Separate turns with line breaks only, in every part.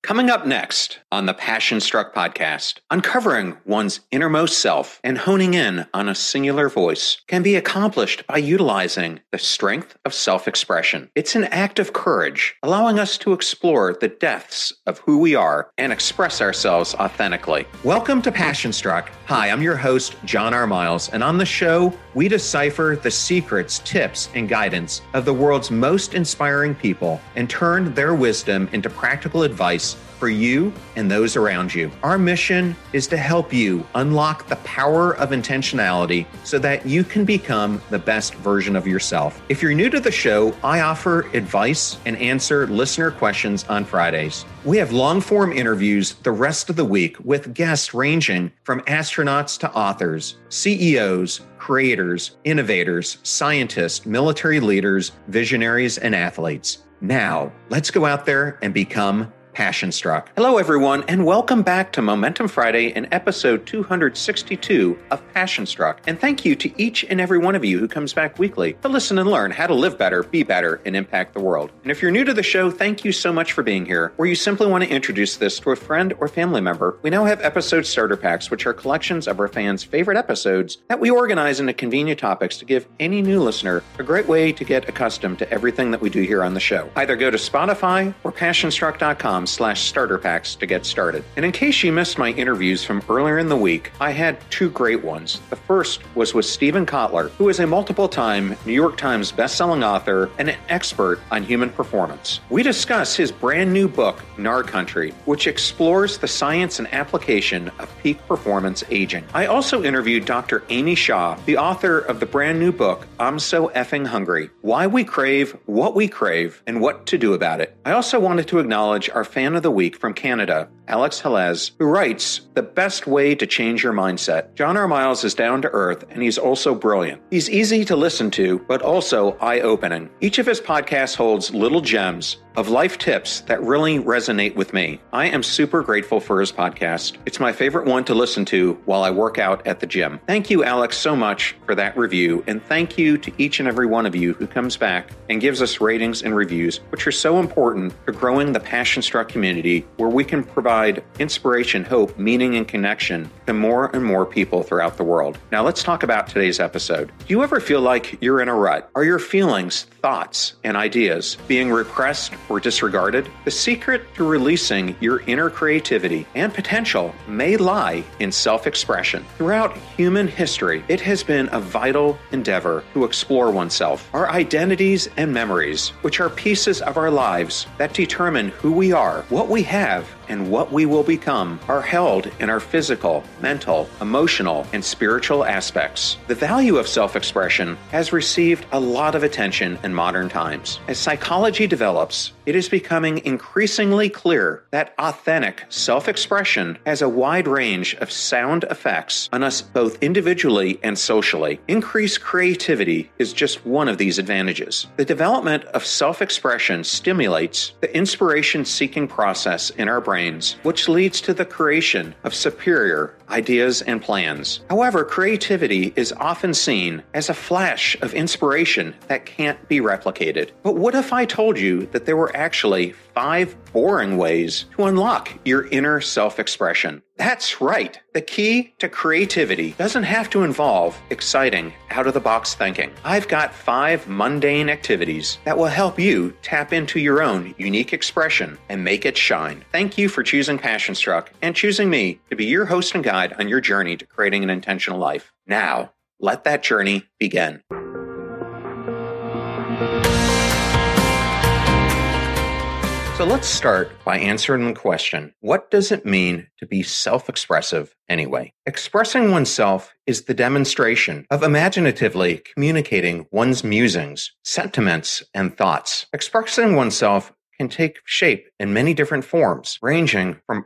Coming up next on the Passion Struck podcast, uncovering one's innermost self and honing in on a singular voice can be accomplished by utilizing the strength of self-expression. It's an act of courage, allowing us to explore the depths of who we are and express ourselves authentically. Welcome to Passion Struck. Hi, I'm your host, John R. Miles, and on the show, we decipher the secrets, tips, and guidance of the world's most inspiring people and turn their wisdom into practical advice for you and those around you. Our mission is to help you unlock the power of intentionality so that you can become the best version of yourself. If you're new to the show, I offer advice and answer listener questions on Fridays. We have long-form interviews the rest of the week with guests ranging from astronauts to authors, CEOs, creators, innovators, scientists, military leaders, visionaries, and athletes. Now, let's go out there and become Passion Struck. Hello, everyone, and welcome back to Momentum Friday in episode 262 of Passion Struck. And thank you to each and every one of you who comes back weekly to listen and learn how to live better, be better, and impact the world. And if you're new to the show, thank you so much for being here. Or you simply want to introduce this to a friend or family member, we now have episode starter packs, which are collections of our fans' favorite episodes that we organize into convenient topics to give any new listener a great way to get accustomed to everything that we do here on the show. Either go to Spotify or passionstruck.com/starter packs to get started. And in case you missed my interviews from earlier in the week, I had two great ones. The first was with Steven Kotler, who is a multiple-time New York Times bestselling author and an expert on human performance. We discuss his brand new book, Nard Country, which explores the science and application of peak performance aging. I also interviewed Dr. Amy Shah, the author of the brand new book, I'm So Effing Hungry: Why We Crave, What We Crave, and What to Do About It. I also wanted to acknowledge our fan of the week from Canada, Alex Helez, who writes, "The best way to change your mindset. John R. Miles is down to earth, and he's also brilliant. He's easy to listen to, but also eye-opening. Each of his podcasts holds little gems of life tips that really resonate with me. I am super grateful for his podcast. It's my favorite one to listen to while I work out at the gym." Thank you, Alex, so much for that review, and thank you to each and every one of you who comes back and gives us ratings and reviews, which are so important for growing the Passion Struck community, where we can provide inspiration, hope, meaning, and connection to more and more people throughout the world. Now let's talk about today's episode. Do you ever feel like you're in a rut? Are your feelings, thoughts, and ideas being repressed or disregarded? The secret to releasing your inner creativity and potential may lie in self-expression. Throughout human history, it has been a vital endeavor to explore oneself. Our identities and memories, which are pieces of our lives that determine who we are, what we have, and what we will become, are held in our physical, mental, emotional, and spiritual aspects. The value of self-expression has received a lot of attention in modern times. As psychology develops, it is becoming increasingly clear that authentic self-expression has a wide range of sound effects on us both individually and socially. Increased creativity is just one of these advantages. The development of self-expression stimulates the inspiration-seeking process in our brains, which leads to the creation of superior ideas and plans. However, creativity is often seen as a flash of inspiration that can't be replicated. But what if I told you that there were actually 5 boring ways to unlock your inner self-expression? That's right. The key to creativity doesn't have to involve exciting, out-of-the-box thinking. I've got 5 mundane activities that will help you tap into your own unique expression and make it shine. Thank you for choosing Passion Struck and choosing me to be your host and guide on your journey to creating an intentional life. Now, let that journey begin. So let's start by answering the question, what does it mean to be self-expressive anyway? Expressing oneself is the demonstration of imaginatively communicating one's musings, sentiments, and thoughts. Expressing oneself can take shape in many different forms, ranging from art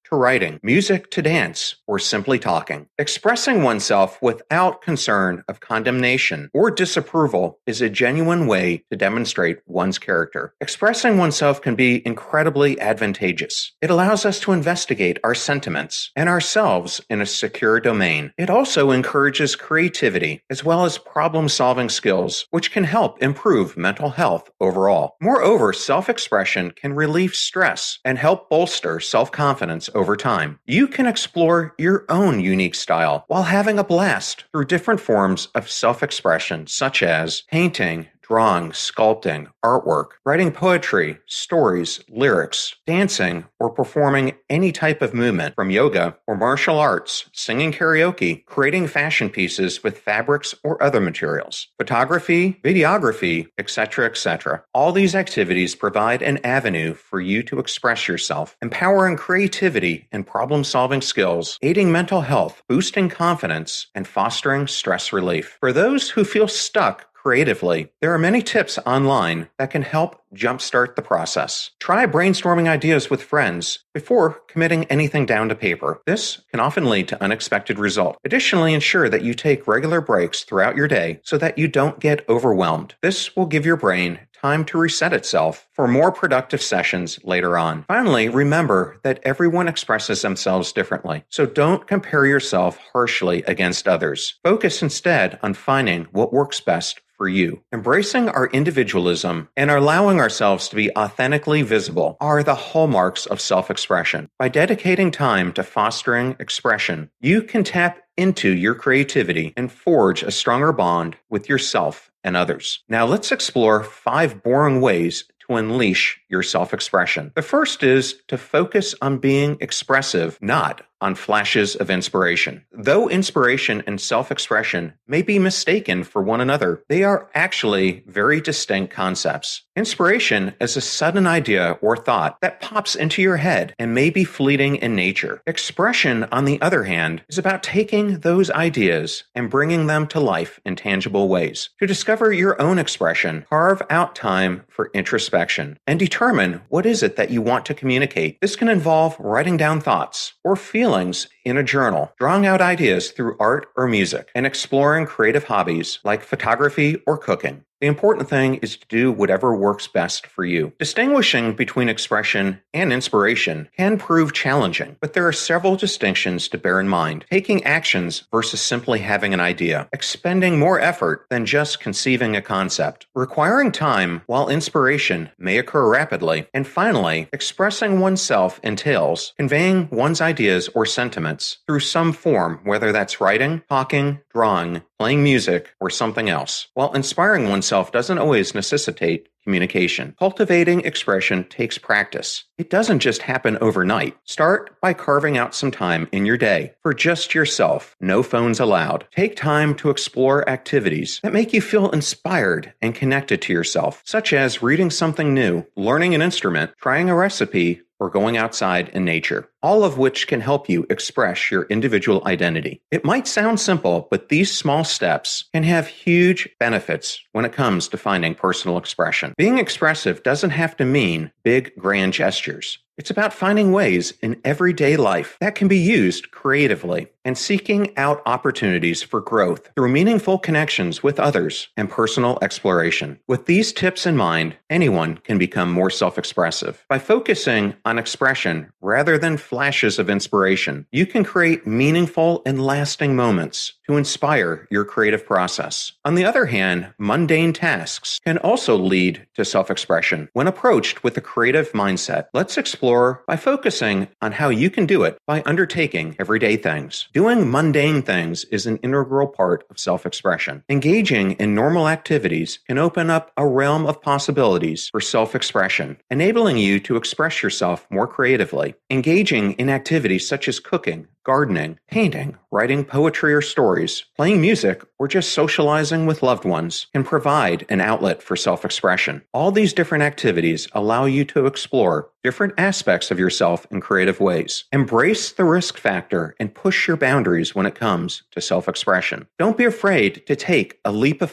to writing, music to dance, or simply talking. Expressing oneself without concern of condemnation or disapproval is a genuine way to demonstrate one's character. Expressing oneself can be incredibly advantageous. It allows us to investigate our sentiments and ourselves in a secure domain. It also encourages creativity as well as problem-solving skills, which can help improve mental health overall. Moreover, self-expression can relieve stress and help bolster self-confidence over time. You can explore your own unique style while having a blast through different forms of self-expression, such as painting, drawing, sculpting, artwork, writing poetry, stories, lyrics, dancing, or performing any type of movement from yoga or martial arts, singing karaoke, creating fashion pieces with fabrics or other materials, photography, videography, etc., etc. All these activities provide an avenue for you to express yourself, empowering creativity and problem-solving skills, aiding mental health, boosting confidence, and fostering stress relief. For those who feel stuck creatively, there are many tips online that can help jumpstart the process. Try brainstorming ideas with friends before committing anything down to paper. This can often lead to unexpected results. Additionally, ensure that you take regular breaks throughout your day so that you don't get overwhelmed. This will give your brain time to reset itself for more productive sessions later on. Finally, remember that everyone expresses themselves differently, so don't compare yourself harshly against others. Focus instead on finding what works best for you. Embracing our individualism and allowing ourselves to be authentically visible are the hallmarks of self-expression. By dedicating time to fostering expression, you can tap into your creativity and forge a stronger bond with yourself and others. Now let's explore 5 boring ways to unleash your self-expression. The first is to focus on being expressive, not on flashes of inspiration. Though inspiration and self-expression may be mistaken for one another, they are actually very distinct concepts. Inspiration is a sudden idea or thought that pops into your head and may be fleeting in nature. Expression, on the other hand, is about taking those ideas and bringing them to life in tangible ways. To discover your own expression, carve out time for introspection and determine what is it that you want to communicate. This can involve writing down thoughts or feelings in a journal, drawing out ideas through art or music, and exploring creative hobbies like photography or cooking. The important thing is to do whatever works best for you. Distinguishing between expression and inspiration can prove challenging, but there are several distinctions to bear in mind. Taking actions versus simply having an idea. Expending more effort than just conceiving a concept. Requiring time while inspiration may occur rapidly. And finally, expressing oneself entails conveying one's ideas or sentiments through some form, whether that's writing, talking, drawing, playing music, or something else. While inspiring oneself doesn't always necessitate communication, cultivating expression takes practice. It doesn't just happen overnight. Start by carving out some time in your day for just yourself. No phones allowed. Take time to explore activities that make you feel inspired and connected to yourself, such as reading something new, learning an instrument, trying a recipe, or going outside in nature, all of which can help you express your individual identity. It might sound simple, but these small steps can have huge benefits when it comes to finding personal expression. Being expressive doesn't have to mean big, grand gestures. It's about finding ways in everyday life that can be used creatively and seeking out opportunities for growth through meaningful connections with others and personal exploration. With these tips in mind, anyone can become more self-expressive. By focusing on expression rather than flashes of inspiration, you can create meaningful and lasting moments to inspire your creative process. On the other hand, mundane tasks can also lead to self-expression. When approached with a creative mindset, let's explore by focusing on how you can do it by undertaking everyday things. Doing mundane things is an integral part of self-expression. Engaging in normal activities can open up a realm of possibilities for self-expression, enabling you to express yourself more creatively. Engaging in activities such as cooking, gardening, painting, writing poetry or stories, playing music, or just socializing with loved ones can provide an outlet for self-expression. All these different activities allow you to explore different aspects of yourself in creative ways. Embrace the risk factor and push your boundaries when it comes to self-expression. Don't be afraid to take a leap of faith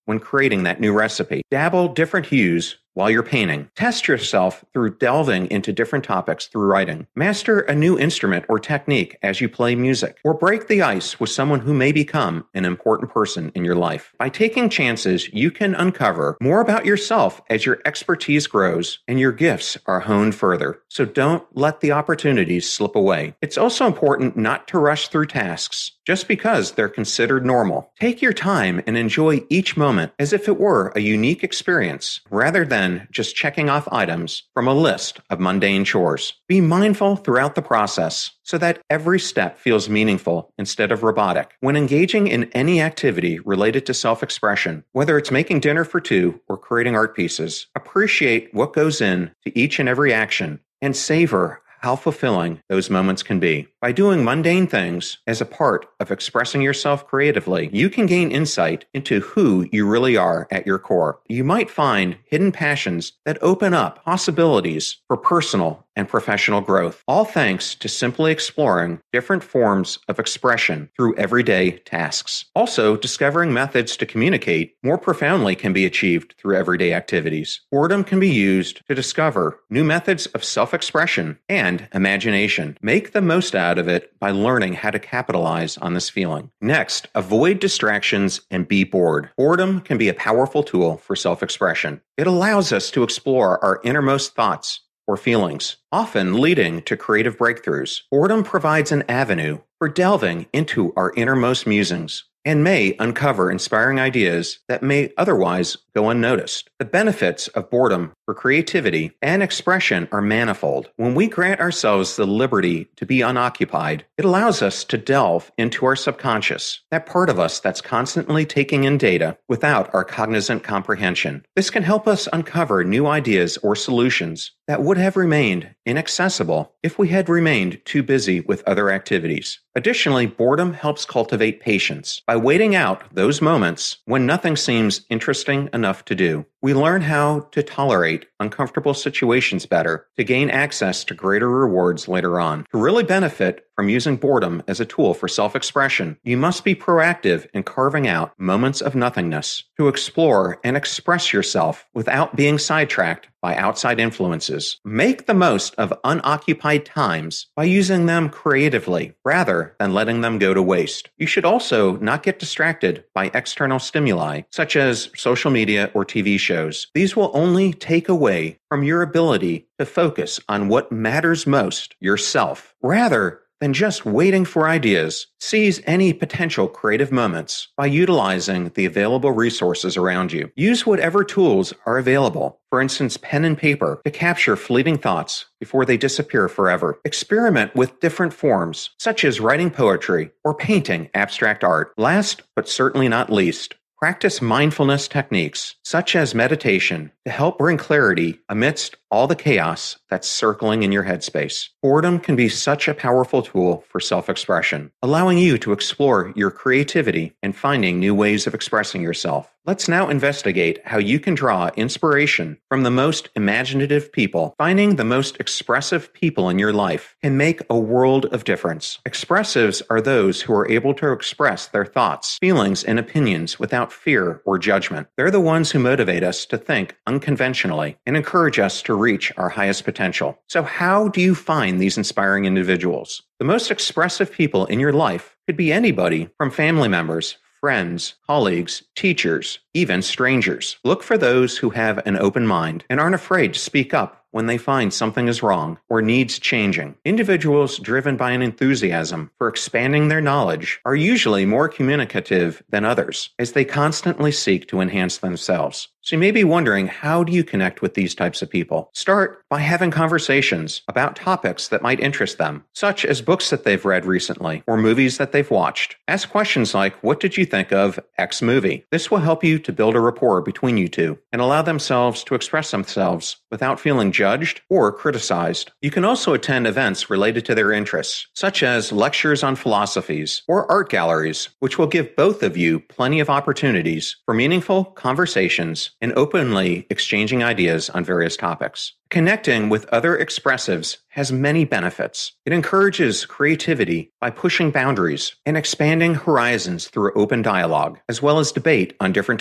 when creating that new recipe. Dabble different hues while you're painting. Test yourself through delving into different topics through writing. Master a new instrument or technique as you play music, or break the ice with someone who may become an important person in your life. By taking chances, you can uncover more about yourself as your expertise grows and your gifts are honed further. So don't let the opportunities slip away. It's also important not to rush through tasks just because they're considered normal. Take your time and enjoy each moment as if it were a unique experience, rather than just checking off items from a list of mundane chores. Be mindful throughout the process so that every step feels meaningful instead of robotic. When engaging in any activity related to self-expression, whether it's making dinner for two or creating art pieces, appreciate what goes into each and every action and savor how fulfilling those moments can be. By doing mundane things as a part of expressing yourself creatively, you can gain insight into who you really are at your core. You might find hidden passions that open up possibilities for personal and professional growth, all thanks to simply exploring different forms of expression through everyday tasks. Also, discovering methods to communicate more profoundly can be achieved through everyday activities. Boredom can be used to discover new methods of self-expression and imagination. Make the most out of it by learning how to capitalize on this feeling. Next, avoid distractions and be bored. Boredom can be a powerful tool for self-expression. It allows us to explore our innermost thoughts or feelings, often leading to creative breakthroughs. Boredom provides an avenue for delving into our innermost musings and may uncover inspiring ideas that may otherwise go unnoticed. The benefits of boredom for creativity and expression are manifold. When we grant ourselves the liberty to be unoccupied, it allows us to delve into our subconscious, that part of us that's constantly taking in data without our cognizant comprehension. This can help us uncover new ideas or solutions that would have remained inaccessible if we had remained too busy with other activities. Additionally, boredom helps cultivate patience. By waiting out those moments when nothing seems interesting enough to do, we learn how to tolerate uncomfortable situations better to gain access to greater rewards later on. To really benefit from using boredom as a tool for self-expression, you must be proactive in carving out moments of nothingness to explore and express yourself without being sidetracked by outside influences. Make the most of unoccupied times by using them creatively rather than letting them go to waste. You should also not get distracted by external stimuli, such as social media or TV shows. These will only take away from your ability to focus on what matters most, yourself, rather than just waiting for ideas. Seize any potential creative moments by utilizing the available resources around you. Use whatever tools are available, for instance, pen and paper, to capture fleeting thoughts before they disappear forever. Experiment with different forms, such as writing poetry or painting abstract art. Last, but certainly not least, practice mindfulness techniques, such as meditation, to help bring clarity amidst all the chaos that's circling in your headspace. Boredom can be such a powerful tool for self-expression, allowing you to explore your creativity and finding new ways of expressing yourself. Let's now investigate how you can draw inspiration from the most imaginative people. Finding the most expressive people in your life can make a world of difference. Expressives are those who are able to express their thoughts, feelings, and opinions without fear or judgment. They're the ones who motivate us to think unconventionally and encourage us to reach our highest potential. So how do you find these inspiring individuals? The most expressive people in your life could be anybody from family members, friends, colleagues, teachers, even strangers. Look for those who have an open mind and aren't afraid to speak up when they find something is wrong or needs changing. Individuals driven by an enthusiasm for expanding their knowledge are usually more communicative than others, as they constantly seek to enhance themselves. So you may be wondering, how do you connect with these types of people? Start by having conversations about topics that might interest them, such as books that they've read recently or movies that they've watched. Ask questions like, what did you think of X movie? This will help you to build a rapport between you two and allow themselves to express themselves without feeling judged or criticized. You can also attend events related to their interests, such as lectures on philosophies or art galleries, which will give both of you plenty of opportunities for meaningful conversations and openly exchanging ideas on various topics. Connecting with other expressives has many benefits. It encourages creativity by pushing boundaries and expanding horizons through open dialogue, as well as debate on different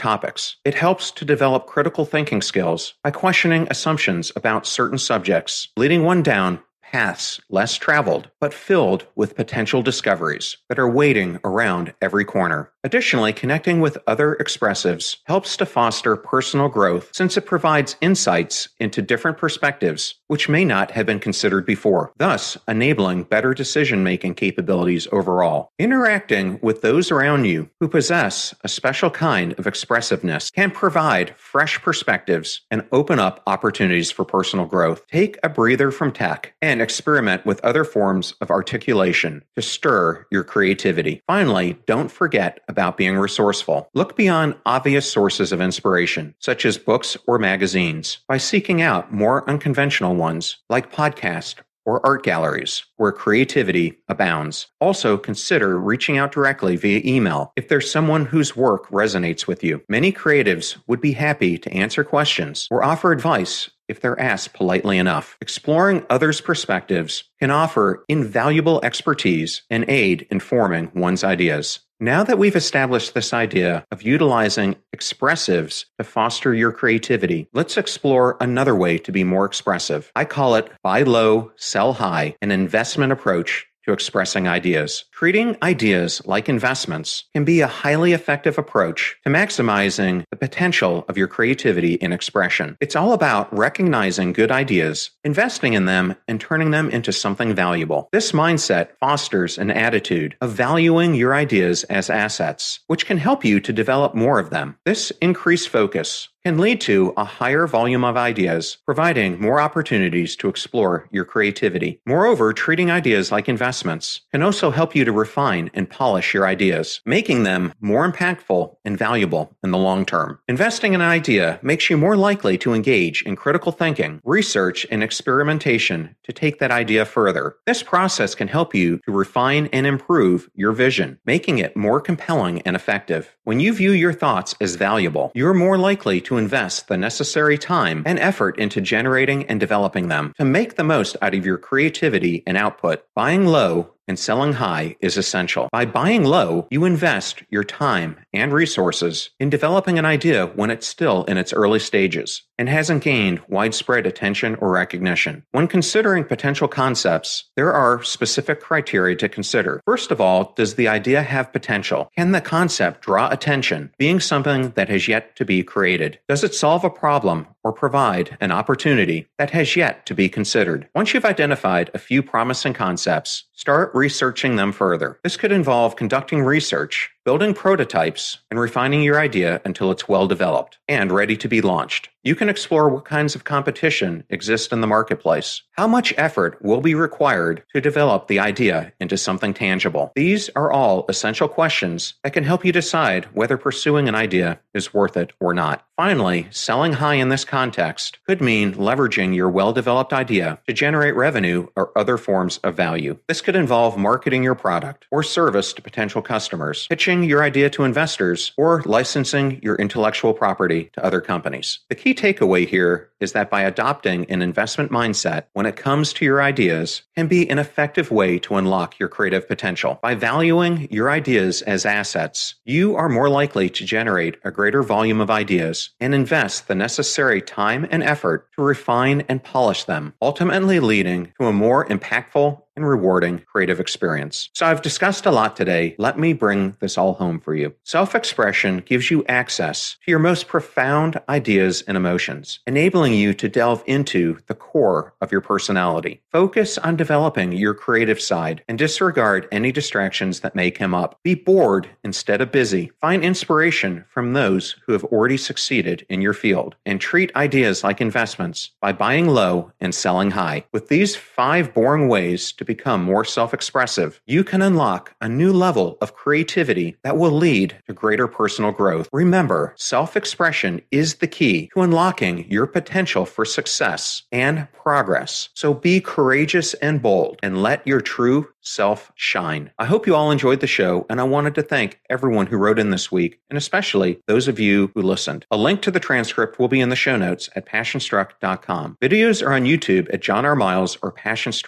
topics. It helps to develop critical thinking skills by questioning assumptions about certain subjects, leading one down paths less traveled, but filled with potential discoveries that are waiting around every corner. Additionally, connecting with other expressives helps to foster personal growth since it provides insights into different perspectives which may not have been considered before, thus enabling better decision-making capabilities overall. Interacting with those around you who possess a special kind of expressiveness can provide fresh perspectives and open up opportunities for personal growth. Take a breather from tech and experiment with other forms of articulation to stir your creativity. Finally, don't forget about being resourceful. Look beyond obvious sources of inspiration, such as books or magazines, by seeking out more unconventional ones like podcasts or art galleries where creativity abounds. Also, consider reaching out directly via email if there's someone whose work resonates with you. Many creatives would be happy to answer questions or offer advice if they're asked politely enough. Exploring others' perspectives can offer invaluable expertise and aid in forming one's ideas. Now that we've established this idea of utilizing expressives to foster your creativity, let's explore another way to be more expressive. I call it buy low, sell high, an investment approach to expressing ideas. Treating ideas like investments can be a highly effective approach to maximizing the potential of your creativity and expression. It's all about recognizing good ideas, investing in them, and turning them into something valuable. This mindset fosters an attitude of valuing your ideas as assets, which can help you to develop more of them. This increased focus can lead to a higher volume of ideas, providing more opportunities to explore your creativity. Moreover, treating ideas like investments can also help you to refine and polish your ideas, making them more impactful and valuable in the long term. Investing in an idea makes you more likely to engage in critical thinking, research, and experimentation to take that idea further. This process can help you to refine and improve your vision, making it more compelling and effective. When you view your thoughts as valuable, you're more likely to invest the necessary time and effort into generating and developing them. To make the most out of your creativity and output, buying low and selling high is essential. By buying low, you invest your time and resources in developing an idea when it's still in its early stages and hasn't gained widespread attention or recognition. When considering potential concepts, there are specific criteria to consider. First of all, does the idea have potential? Can the concept draw attention, being something that has yet to be created? Does it solve a problem or provide an opportunity that has yet to be considered? Once you've identified a few promising concepts, start researching them further. This could involve conducting research, building prototypes, and refining your idea until it's well developed and ready to be launched. You can explore what kinds of competition exist in the marketplace. How much effort will be required to develop the idea into something tangible? These are all essential questions that can help you decide whether pursuing an idea is worth it or not. Finally, selling high in this context could mean leveraging your well-developed idea to generate revenue or other forms of value. This could involve marketing your product or service to potential customers, pitching your idea to investors, or licensing your intellectual property to other companies. The key takeaway here is that by adopting an investment mindset when it comes to your ideas can be an effective way to unlock your creative potential. By valuing your ideas as assets, you are more likely to generate a greater volume of ideas and invest the necessary time and effort to refine and polish them, ultimately leading to a more impactful and rewarding creative experience. So I've discussed a lot today. Let me bring this all home for you. Self-expression gives you access to your most profound ideas and emotions, enabling you to delve into the core of your personality. Focus on developing your creative side and disregard any distractions that may come up. Be bored instead of busy. Find inspiration from those who have already succeeded in your field, and treat ideas like investments by buying low and selling high. With these 5 boring ways to become more self-expressive, you can unlock a new level of creativity that will lead to greater personal growth. Remember, self-expression is the key to unlocking your potential for success and progress. So be courageous and bold and let your true self shine. I hope you all enjoyed the show, and I wanted to thank everyone who wrote in this week, and especially those of you who listened. A link to the transcript will be in the show notes at passionstruck.com. Videos are on YouTube at John R. Miles or Passion Struck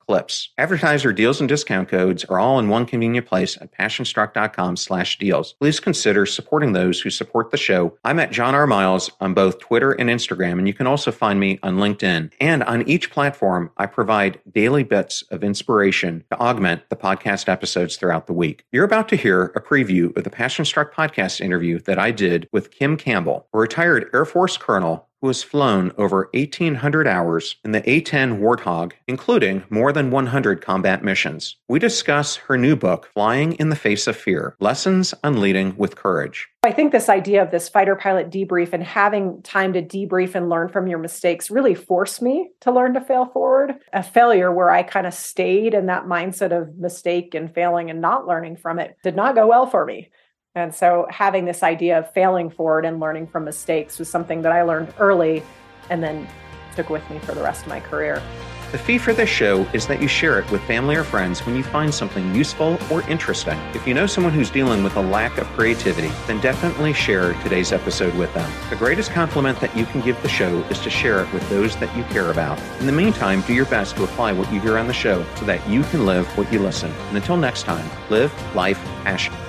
clips. Advertiser deals and discount codes are all in one convenient place at passionstruck.com/deals. Please consider supporting those who support the show. I'm at John R. Miles on both Twitter and Instagram, and you can also find me on LinkedIn. And on each platform, I provide daily bits of inspiration to augment the podcast episodes throughout the week. You're about to hear a preview of the Passion Struck podcast interview that I did with Kim Campbell, a retired Air Force colonel who has flown over 1,800 hours in the A-10 Warthog, including more than 100 combat missions. We discuss her new book, Flying in the Face of Fear: Lessons on Leading with Courage.
I think this idea of this fighter pilot debrief and having time to debrief and learn from your mistakes really forced me to learn to fail forward. A failure where I kind of stayed in that mindset of mistake and failing and not learning from it did not go well for me. And so having this idea of failing forward and learning from mistakes was something that I learned early and then took with me for the rest of my career.
The fee for this show is that you share it with family or friends when you find something useful or interesting. If you know someone who's dealing with a lack of creativity, then definitely share today's episode with them. The greatest compliment that you can give the show is to share it with those that you care about. In the meantime, do your best to apply what you hear on the show so that you can live what you listen. And until next time, live life passion.